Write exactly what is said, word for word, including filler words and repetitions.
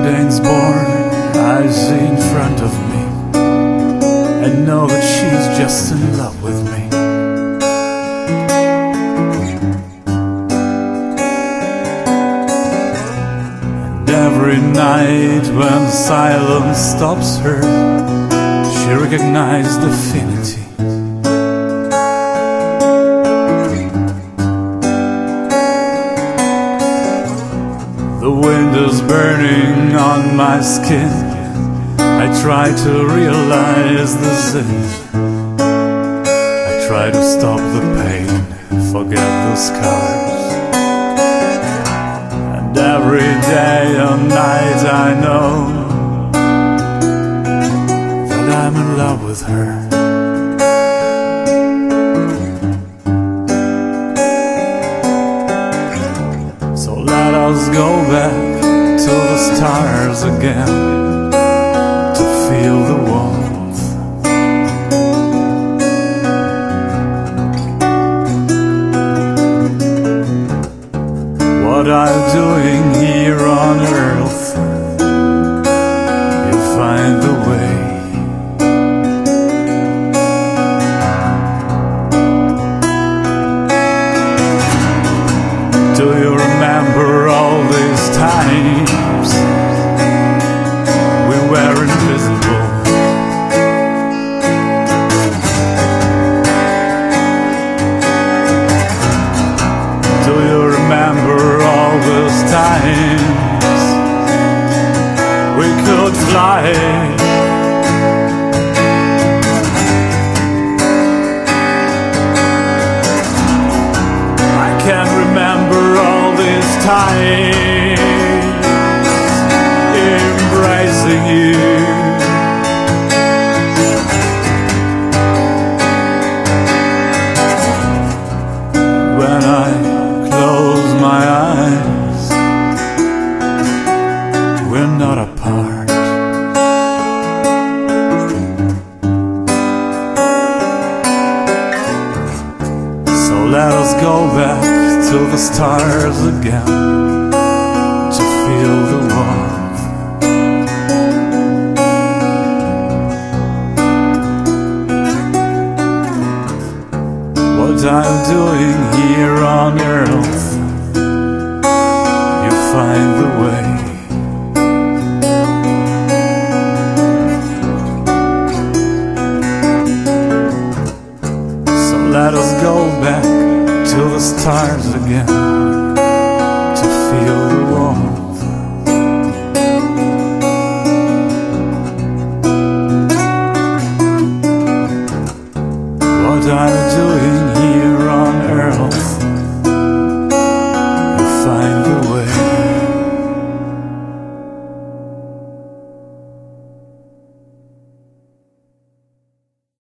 Dane's born, I see in front of me, and know that she's just in love with me. And every night when silence stops her, she recognizes affinity. The wind is burning on my skin. I try to realize the zenith. I try to stop the pain, forget the scars. And every day and night I know that I'm in love with her. So let us go back to the stars again, to feel the warmth. What I'm doing here on earth, you find the way. Do you remember all these times we were invisible? Do you remember all those times we could fly? I can't remember all these times embracing you. When I close my eyes, we're not apart. So let us go back to the stars again, to feel the warmth. What I'm doing here on earth, you find the way. So let us go back to the stars again, to feel the warmth. What I'm doing